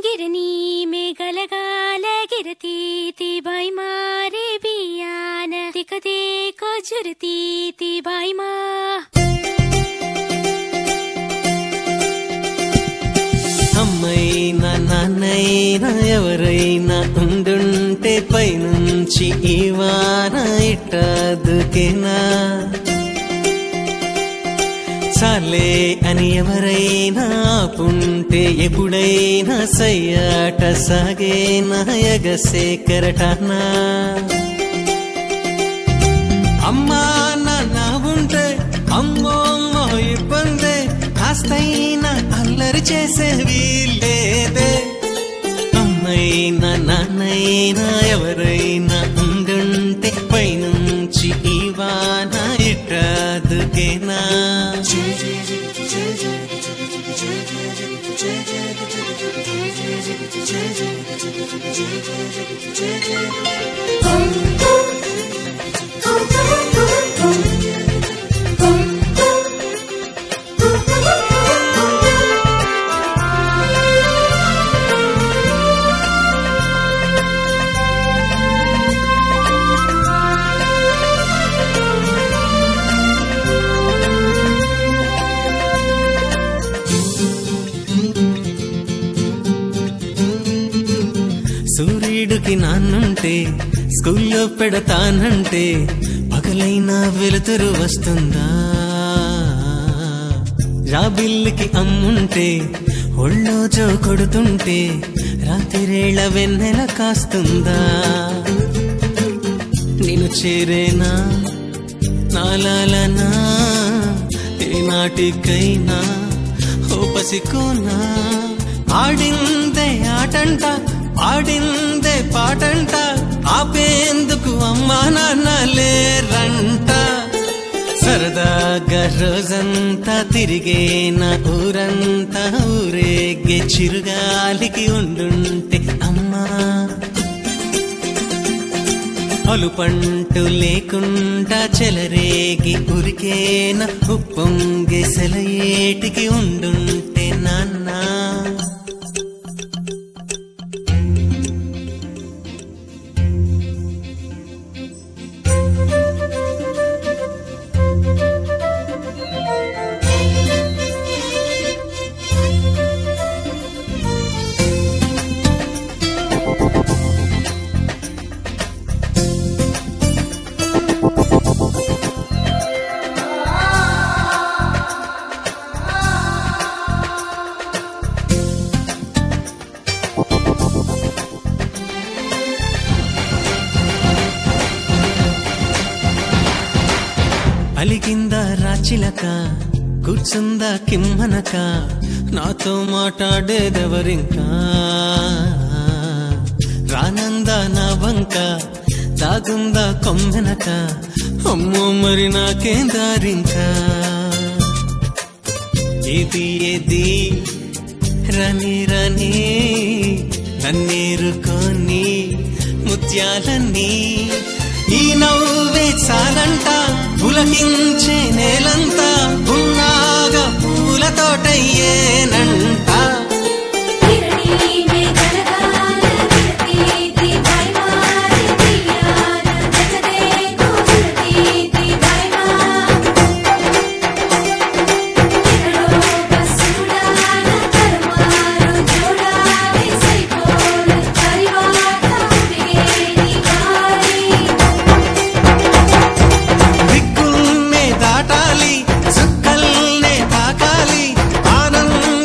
गिरनी में गलगाल गिरती थी भाई मारे बियान दिख देखो जुरती थी भाई माँ అమ్మైనా నాన్నైనా ఎవరైనా ఉండుంటే పైనుంచి ఈ వాన ఇట్టదుకేనా చాలే అని ఎవరైనా ఆపుంటే ఎప్పుడైనా సయ్యాట సాగేనా ఎగసే కెరటానా అమ్మా నాన్న ఉంటే అమ్మో ఇబ్బందే కాస్తైనా అల్లరి చేసే వీల్లేదే అమ్మైనా నాన్నైనా ఎవరైనా ఉండుంటే పైనుంచి ఈ వాన ఇట్టదుకేనా సూర్యుడికి నాన్నుంటే స్కూల్లో పెడతానంటే పగలైనా వెలుతురు వస్తుందా రాబిల్లికి అమ్ముంటే ఒళ్ళో జో కొడుతుంటే రాత్రిరేళ వెన్నెల కాస్తుందా నేను చేరేనా నాలాలనా ఏనాటికైనా ఓ పసికోనా ఆడిందే ఆటంట ఆడిందే పాటంట ఆపేందుకు అమ్మా నాన్న లేరంట సరదాగా రోజంతా తిరిగేనా ఊరంతా ఊరేగే చిరుగాలికి ఉండుంటే అమ్మా అలుపంటూ లేకుండా చెలరేగి ఉరికేనా ఉప్పొంగే సెలయేటికి ఉండుంటే నాన్న అలిగిందా రాచిలక కూర్చుందా కిమ్మనక నాతో మాట్లాడేదెవరింకా రానందా నా వంక దాగుందా కొమ్మెనక అమ్మో మరి నాకేం దారింకా ఏది ఏది రని రని నన్నేరుకొని ముత్యాలన్నీ ఈ నవ్వే చాలంట పులకించే నేలంతా ఉన్నాగా పూల తోటయ్యేనంట దిక్కుల్నే దాటాలి చుక్కల్నే తాకాలి ఆనంద